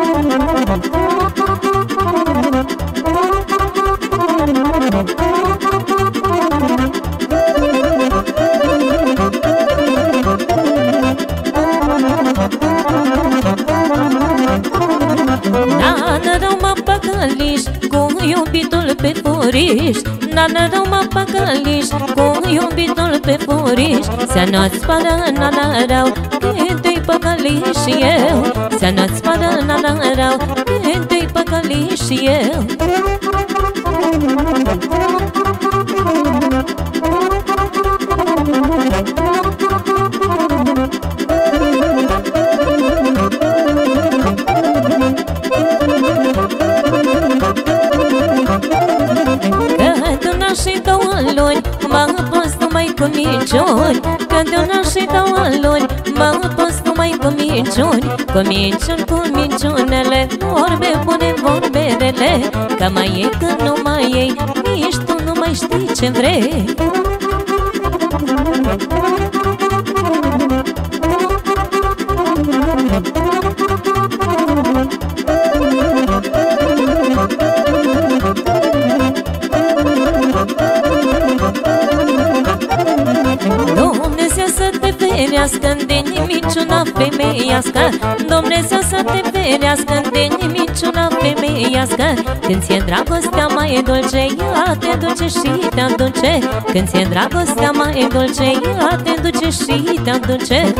Iubitul pe furiș, nana rău mă păcăliș, cu iubitul pe furiș. Să-nu-ți pară, nana rău, când-i păcăliș eu. Să-nu-ți pară, nana rău, când-i păcăliș eu. Și 2 luni m-am pus numai cu minciuni, că de 1 an și 2 luni m-am pus numai cu minciuni. Cu minciuni, cu minciunele, vorbe bune, vorbe rele, că mai e când nu mai ei, nici tu nu mai știi ce vrei. Dumnezeu să te ferească de nimiciuna femeiască, Dumnezeu să te ferească de nimiciuna femeiască. Când ți-e dragostea mai dulce, ea te duce și te aduce. Când ți-e dragostea mai dulce, ea te duce și te aduce.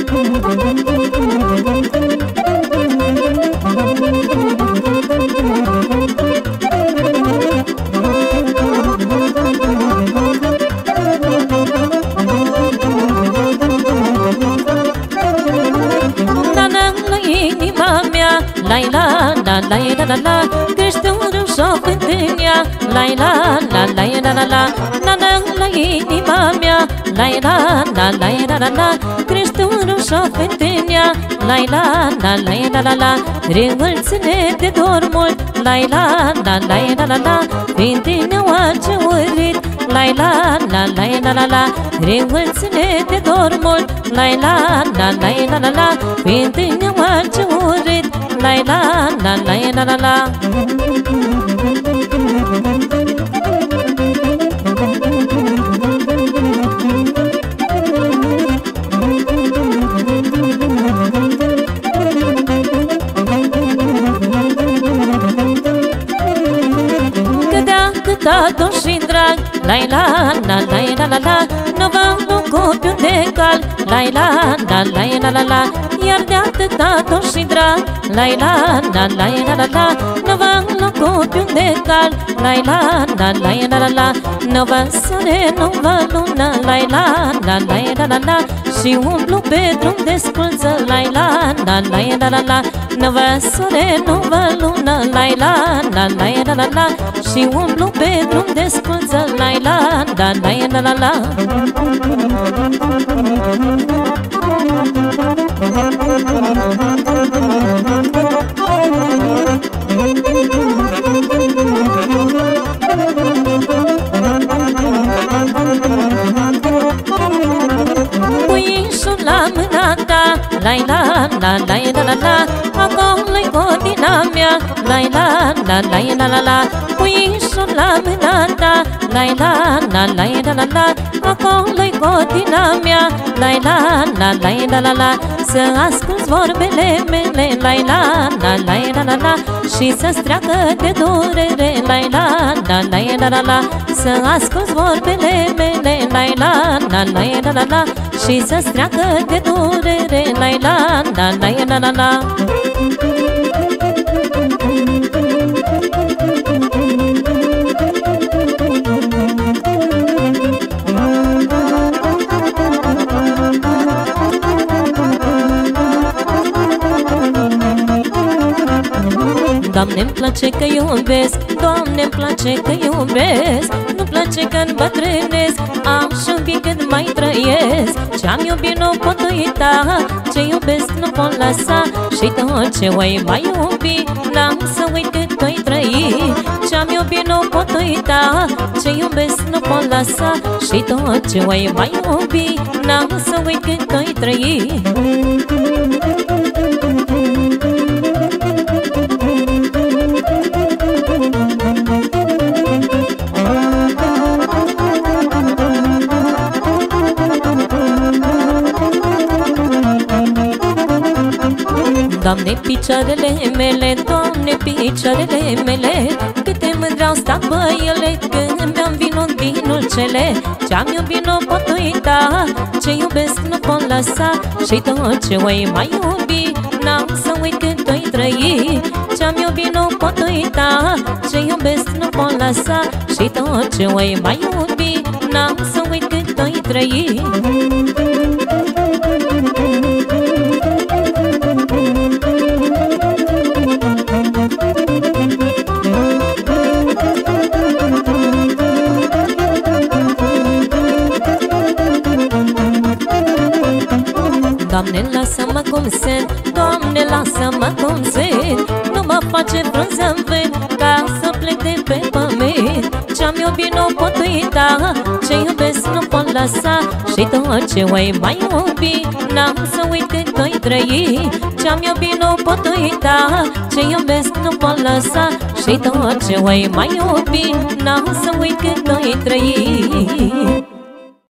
La la la la la la la, crește un râșoc în tânia. La la la la la la la, na na la inima mea. La la la la la la la, crește un râșoc în tânia. La la la la la la la, râul ține de dor mult. La la la la la la la, fiind tâneaua ce urât. La la la la la la la, râul ține de dor mult. La la la la la la la, fiind tâneaua ce urât. La la la la la la la. Cât și drag, la la la la la la la, nu va locopiu de cal. La la la la la la la, iar de atâta tot și drag. La la la la la la la, nu va locopiu de cal. La la la la la la la, nu va soare, nu va lună. La la la la la la la, și umblu pe drum de sculță. La la la la la la la, nu va soare, nu va lună. La la la la la la la, și umblu pe drum de sculță. La la la la la la la. Puișul la mâna ta, la la la la la la la, acolo-i godina mea. La la la la la la la, puișul la mâna ta. La la la la la la la, acolo-i godina mea. La la la la la la la, să asculți vorbele mele. La la la la la la la, și să-ți treacă de durere. La la la la la la la, să asculți vorbele mele. La la la la la la la, și să-ți treacă de durere. La la la la la la la. Doamne-mi place că iubesc, Doamne-mi place că iubesc. Nu-mi place că îmbătrânesc, aș iubi cât mai trăiesc. Ce-am iubit nu pot uita, ce iubesc nu pot lăsa. Și tot ce voi mai iubi, n-am să uit cât voi trăi. Ce-am iubit nu pot uita, ce iubesc nu pot lăsa. Și tot ce voi mai iubi, n-am să uit cât voi trăi. Doamne, picioarele mele, Doamne, picioarele mele, câte mândreau stat pe ele, când beam vinul din ulcele. Ce-am iubit nu pot uita, ce iubesc nu pot lăsa, și tot ce voi mai iubi, n-am să uit cât o-i trăi. Ce-am iubit nu pot uita, ce iubesc nu pot lăsa, și tot ce voi mai iubi, n-am să uit cât o-i trăi. Doamne, lasă-mă cum sunt, Doamne, lasă-mă cum sunt, nu mă face frunză-n vânt, ca să plec de pe pământ. Ce-am iubit nu pot uita, ce iubesc nu pot lăsa, și tot ce voi mai iubi, n-am să uit cât o-i trăi. Ce-am iubit nu pot uita, ce iubesc nu pot lăsa, și tot ce voi mai iubi, n-am să uit cât o-i trăi.